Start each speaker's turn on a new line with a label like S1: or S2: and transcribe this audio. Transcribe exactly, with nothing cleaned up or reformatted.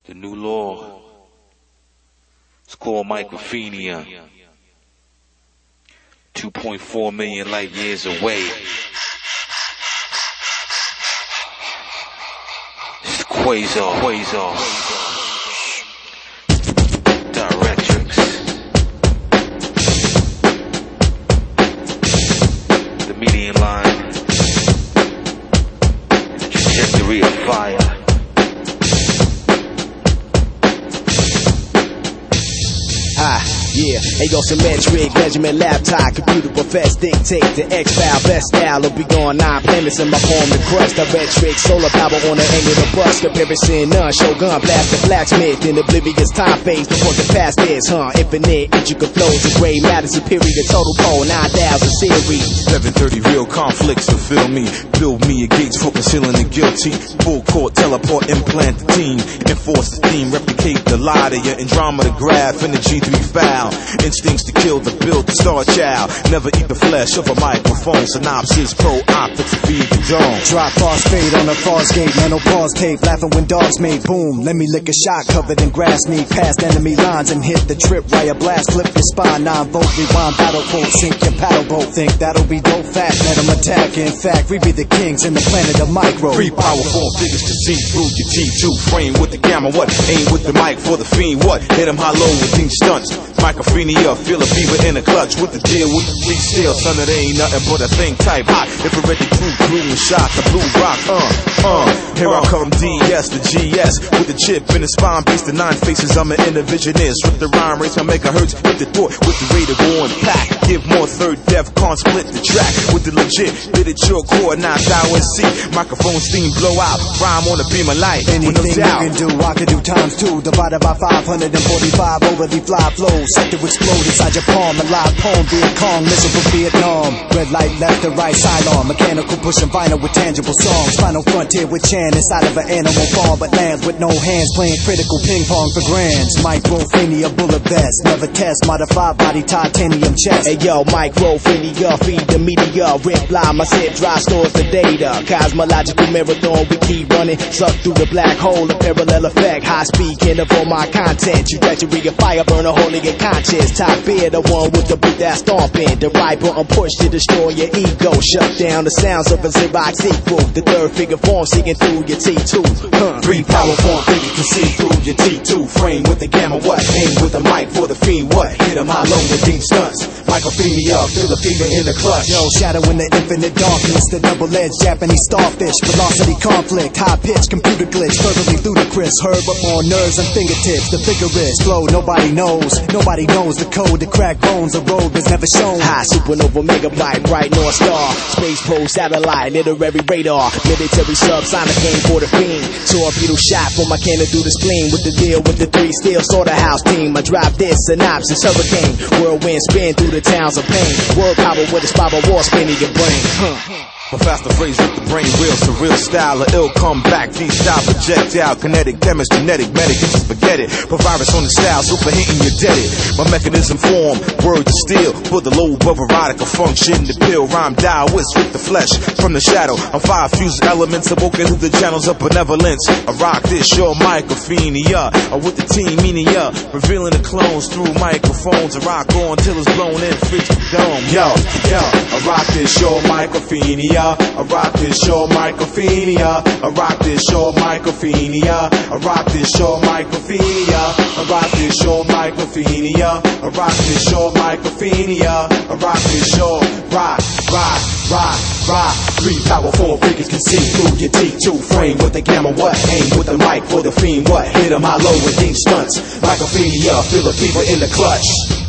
S1: The new law. It's called microphenia. two point four million light years away. It's Quasar, Quasar. Directrix. The median line. The trajectory of fire.
S2: Ah, yeah, Ayo symmetric, measurement laptop, computer profess, dictate the X-file, best style will be gone, nine planets in my palm to crush, directrix, solar power on the angle of the bus, comparison none, shogun, blast the blacksmith, in oblivious time phase, before the past is, huh, infinite, intricate flows, of gray matter, superior, total pole, nine thousand series.
S3: seven thirty real conflicts fulfill me, build me a gates for concealing the guilty, full court, teleport, implant the team, enforce the theme, replicate the lie to your Andromeda graph, energy to be foul, instincts to kill, the build, the star child, never eat the flesh of a microphone, synopsis, pro optics, feed the dome.
S2: Drop phosphate on a false gate, menopause tape, laughing when dogs made boom, let me lick a shot covered in grass, sneak past enemy lines and hit the trip, wire blast, flip your spine, nine volt, rewind, battle boat, sink your paddle boat, think that'll be dope, fat, let them attack, in fact, we be the kings in the planet of micro.
S3: Three powerful figures to see through your T two frame with the camera, what, aim with the mic for the fiend, what, hit them hollow with these stunts, microphenia, feel a fever in a clutch with the deal with the three steel, son, it ain't nothing but a thing type hot, if it ready to glue and shot the blue rock, uh, uh, here I come D S, the G S, with the chip in the spine, base the nine faces, I'm an individualist, with the rhyme, raise my megahertz, with the thought, with the rate of going pack, give more third def, can't split the track, with the legit, did it your core, not thou and see, microphone steam blow out, rhyme on a beam of light,
S2: anything
S3: with no doubt.
S2: You can do, I can do times two, divided by five hundred forty-five, overly fly flows, set to explode inside your palm, a live poem, Viet Cong, miserable Vietnam, red light left to right, sidearm, mechanical pushing vinyl with tangible songs, final frontier with Chan inside of an animal farm, but lands with no hands, playing critical ping pong for grands, microphenia, bullet vest, never test, modified body, titanium chest. Hey yo, microphenia, feed the media, rip line, my zip drive stores the data, cosmological marathon, we keep running, suck through the black hole, a parallel effect, high speed, can avoid my content, trajectory of fire, burn a hole in your conscience, top beer, the one with the beat that stomping, the right button push to destroy your ego, shut down the sounds of a Xerox sequel, the third figure form seeing through your T two, huh.
S3: Three powerful figures can see through your T two frame with the gamma, what, aim with the mic for the fiend, what, hit them hollow with deep stunts, microphenia, feel the fever in the clutch.
S2: Yo, shadow in the infinite darkness, the double-edged Japanese starfish, velocity conflict, high pitch, computer glitch, perfectly ludicrous, heard but more nerves and fingertips, the figure is flow, nobody knows, nobody knows the code, the crack bones, the road was never shown. High supernova megabyte, bright north star, space pole satellite, literary radar, military subsonic game for the fiend, torpedo shot for my cannon through the spleen, with the deal with the three steel slaughterhouse team, I drop this synopsis, hurricane, whirlwind spin through the towns of pain, world power with a spiral war spinning your brain, huh.
S3: A faster phrase with the brain real, surreal style, of ill come back, freestyle, projectile, kinetic, chemist, genetic, medic, just forget it. Put virus on the style, super hitting you dead it. My mechanism form, words of steel, for the lobe of erotica function, the pill, rhyme, Taoist with the flesh, from the shadow. I'm five fused elements, awoken through the channels of benevolence. I rock this, your microphenia, or with the team, meaning ya, revealing the clones through microphones. I rock on till it's blown in, freaks the dome. Yo, yo, I rock this, your microphenia. I rock this show microphenia. I rock this show microphenia. I rock this show microphenia. I rock this show microphenia. I rock this show microphenia. I rock this show rock, rock, rock, rock. Three powerful figures can see through your T two frame with the gamma, what, aim with the mic for the fiend, what, hit them hollow with deep stunts, microphenia, feel the fever in the clutch.